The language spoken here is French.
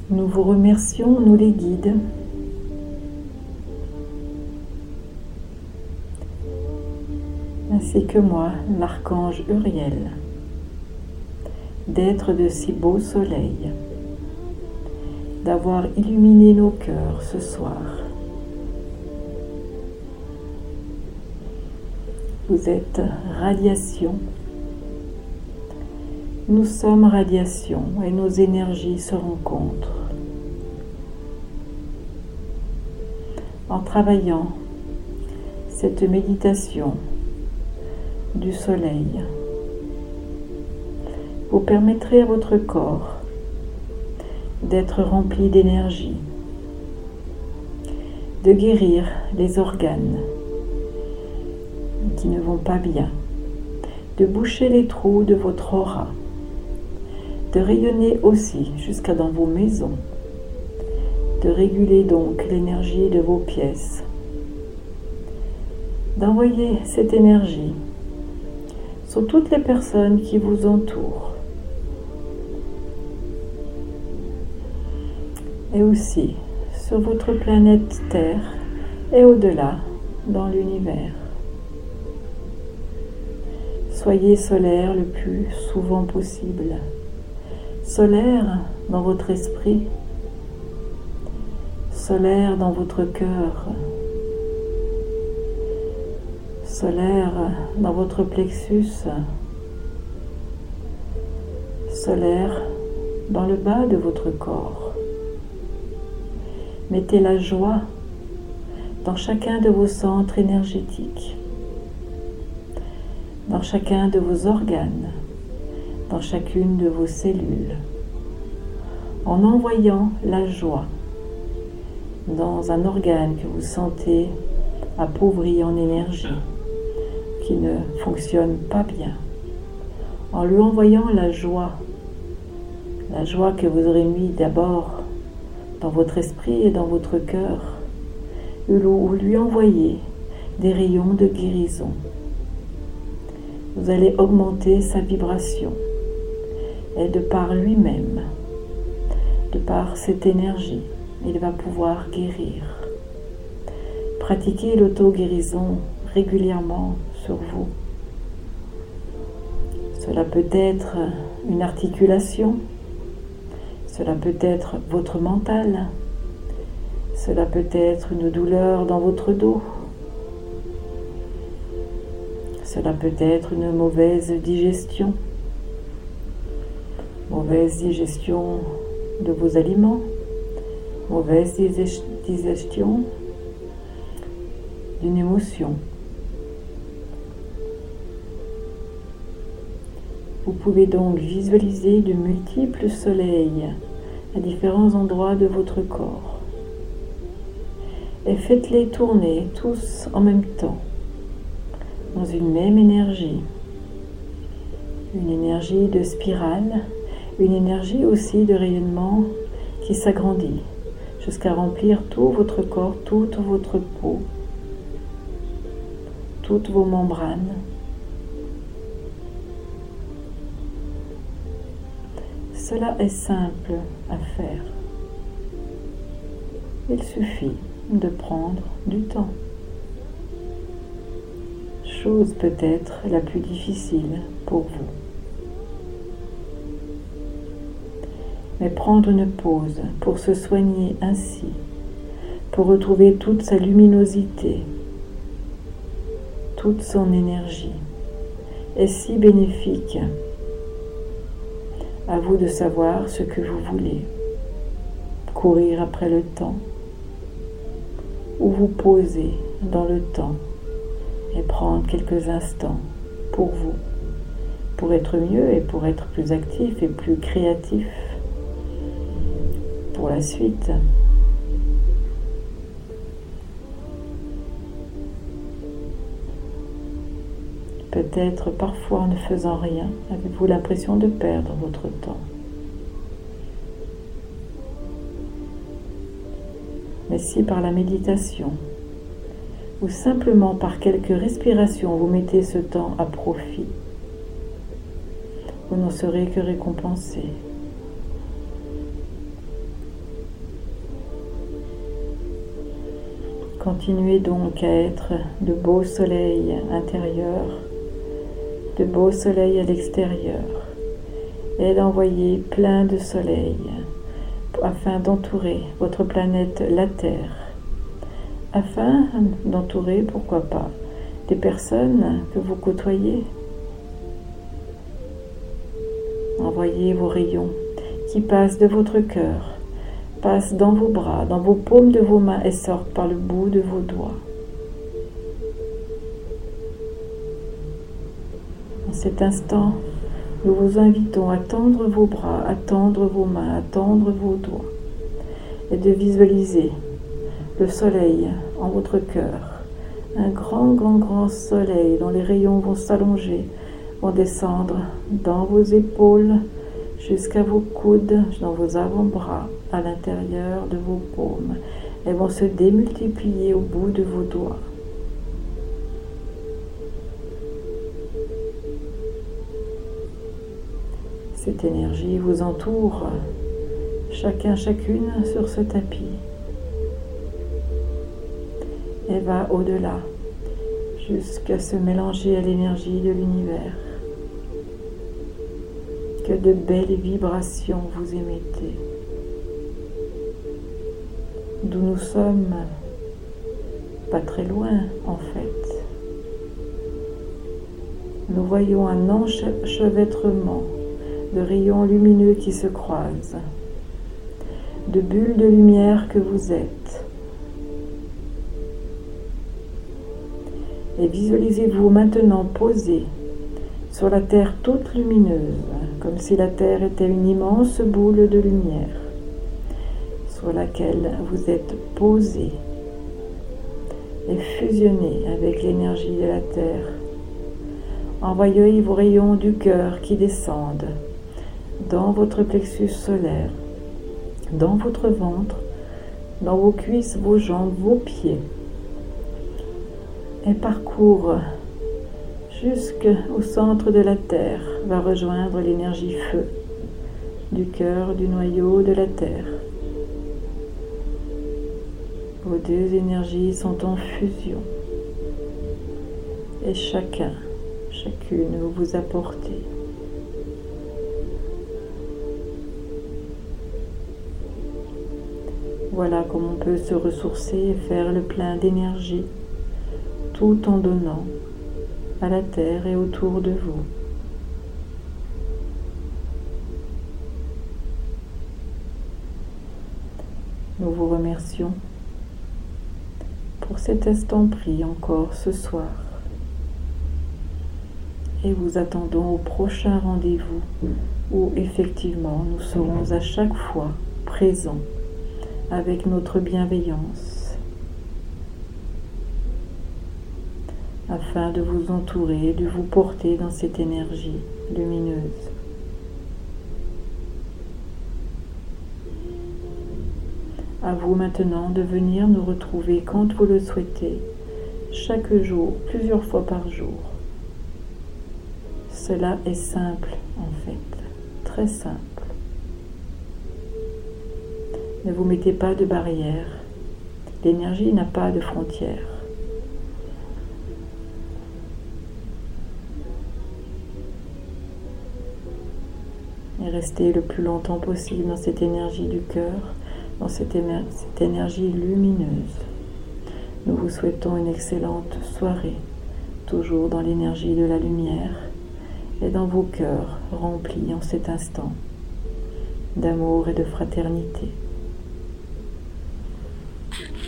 Nous vous remercions, nous les guides, ainsi que moi, l'archange Uriel, d'être de si beaux soleils, d'avoir illuminé nos cœurs ce soir. Vous êtes radiation. Nous sommes radiation et nos énergies se rencontrent. En travaillant cette méditation du soleil, vous permettrez à votre corps d'être rempli d'énergie, de guérir les organes qui ne vont pas bien, de boucher les trous de votre aura, de rayonner aussi jusqu'à dans vos maisons, de réguler donc l'énergie de vos pièces, d'envoyer cette énergie sur toutes les personnes qui vous entourent et aussi sur votre planète Terre et au-delà dans l'univers. Soyez solaire le plus souvent possible. Solaire dans votre esprit, solaire dans votre cœur, solaire dans votre plexus, solaire dans le bas de votre corps. Mettez la joie dans chacun de vos centres énergétiques, dans chacun de vos organes, dans chacune de vos cellules, en envoyant la joie dans un organe que vous sentez appauvri en énergie, qui ne fonctionne pas bien, en lui envoyant la joie que vous aurez mis d'abord dans votre esprit et dans votre cœur, où lui envoyez des rayons de guérison. Vous allez augmenter sa vibration. Et de par lui-même, de par cette énergie, il va pouvoir guérir. Pratiquez l'auto-guérison régulièrement sur vous. Cela peut être une articulation, cela peut être votre mental, cela peut être une douleur dans votre dos, cela peut être une mauvaise digestion de vos aliments, mauvaise digestion d'une émotion. Vous pouvez donc visualiser de multiples soleils à différents endroits de votre corps et faites-les tourner tous en même temps dans une même énergie, une énergie de spirale, une énergie aussi de rayonnement qui s'agrandit jusqu'à remplir tout votre corps, toute votre peau, toutes vos membranes. Cela est simple à faire. Il suffit de prendre du temps. Chose peut-être la plus difficile pour vous. Mais prendre une pause pour se soigner ainsi, pour retrouver toute sa luminosité, toute son énergie, est si bénéfique. À vous de savoir ce que vous voulez. Courir après le temps ou vous poser dans le temps et prendre quelques instants pour vous, pour être mieux et pour être plus actif et plus créatif pour la suite. Peut-être parfois en ne faisant rien, avez-vous l'impression de perdre votre temps. Mais si par la méditation ou simplement par quelques respirations vous mettez ce temps à profit, vous n'en serez que récompensé. Continuez donc à être de beaux soleils intérieurs, de beaux soleils à l'extérieur, et d'envoyer plein de soleils afin d'entourer votre planète, la Terre, afin d'entourer, pourquoi pas, des personnes que vous côtoyez. Envoyez vos rayons qui passent de votre cœur, passent dans vos bras, dans vos paumes de vos mains et sortent par le bout de vos doigts. En cet instant, nous vous invitons à tendre vos bras, à tendre vos mains, à tendre vos doigts et de visualiser le soleil en votre cœur. Un grand, grand, grand soleil dont les rayons vont s'allonger, vont descendre dans vos épaules jusqu'à vos coudes, dans vos avant-bras, à l'intérieur de vos paumes, et vont se démultiplier au bout de vos doigts. Cette énergie vous entoure, chacun, chacune sur ce tapis, et va au-delà, jusqu'à se mélanger à l'énergie de l'univers. Que de belles vibrations vous émettez. D'où nous sommes, pas très loin en fait. Nous voyons un enchevêtrement de rayons lumineux qui se croisent, de bulles de lumière que vous êtes. Et visualisez-vous maintenant posé sur la terre toute lumineuse, comme si la terre était une immense boule de lumière sur laquelle vous êtes posé et fusionné avec l'énergie de la terre. Envoyez vos rayons du cœur qui descendent dans votre plexus solaire, dans votre ventre, dans vos cuisses, vos jambes, vos pieds, et parcourent jusqu'au centre de la Terre, va rejoindre l'énergie feu du cœur, du noyau de la Terre. Vos deux énergies sont en fusion et chacune vous apportez. Voilà comment on peut se ressourcer et faire le plein d'énergie tout en donnant à la terre et autour de vous. Nous vous remercions pour cet instant pris encore ce soir et vous attendons au prochain rendez-vous où effectivement nous serons à chaque fois présents avec notre bienveillance afin de vous entourer, de vous porter dans cette énergie lumineuse. À vous maintenant de venir nous retrouver quand vous le souhaitez, chaque jour, plusieurs fois par jour. Cela est simple en fait, très simple. Ne vous mettez pas de barrière. L'énergie n'a pas de frontières. Et restez le plus longtemps possible dans cette énergie du cœur, dans cette énergie lumineuse. Nous vous souhaitons une excellente soirée, toujours dans l'énergie de la lumière et dans vos cœurs remplis en cet instant d'amour et de fraternité.